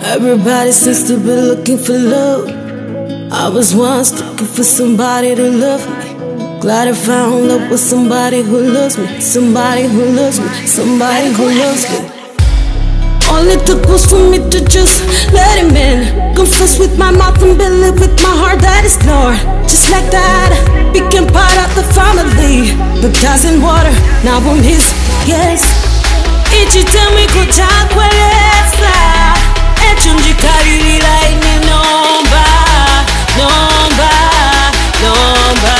Everybody seems to be looking for love. I was once looking for somebody to love me. Glad I found love with somebody who loves me. Somebody who loves me. Somebody who loves me. All it took was for me to just let him in. Confess with my mouth and believe with my heart that it's Lord. Just like that, became part of the family. Baptized in water, now I'm his, yes. Ichitemiko chakweleza echunjikalilila ine nomba, nomba, nomba.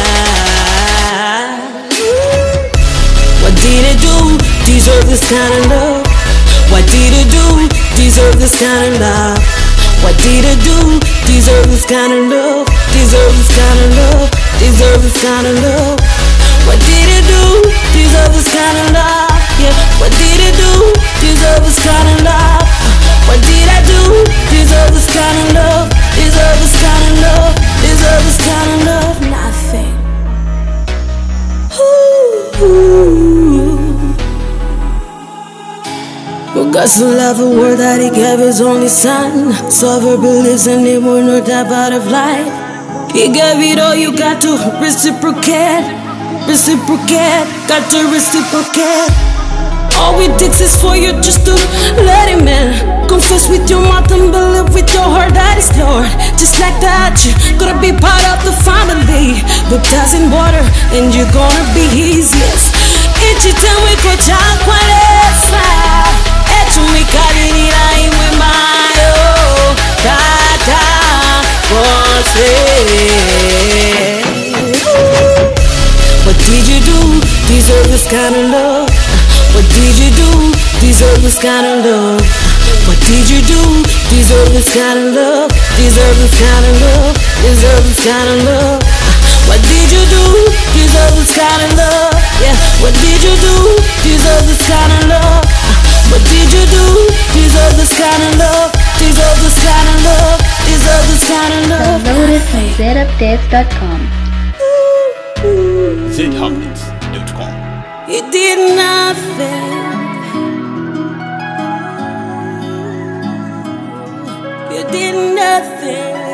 What did I do? Deserve this kind of love? What did I do? Deserve this kind of love? What did I do? Deserve this kind of love? Deserve this kind of love? Deserve this kind of love? What did I do? Deserve this kind of love? Yeah. What did I do? Deserve this kind of love? What did I do? Deserve this kind of love? Deserve this kind of love? Deserve this kind of love? Nothing. Well, God so loved the world that He gave His only Son, so whoever believes in Him will not die but have life. He gave it all, you got to reciprocate, reciprocate, got to reciprocate. All it takes is for you just to let Him in. Confess with your mouth and believe with your heart that it's Lord. Just like that, you're gonna be part of the family. Baptized in water, and you're gonna be His, yes. Ichitemiko chakweleza echumikalinila imwe mayo tata kose. What did you do? Deserve this kind of love? What did you do? Deserve this kind of love? What did you do? Deserve this kind of love? Deserve this kind of love? Deserve this kind of love? What did you do? Deserve this kind of love? Yeah. What did you do? Deserve this kind of love? What did you do? Deserve this kind of love? Deserve this kind of love? Deserve this kind of love? Download it from zupdates.com. zupdates.com. You did nothing. You did nothing.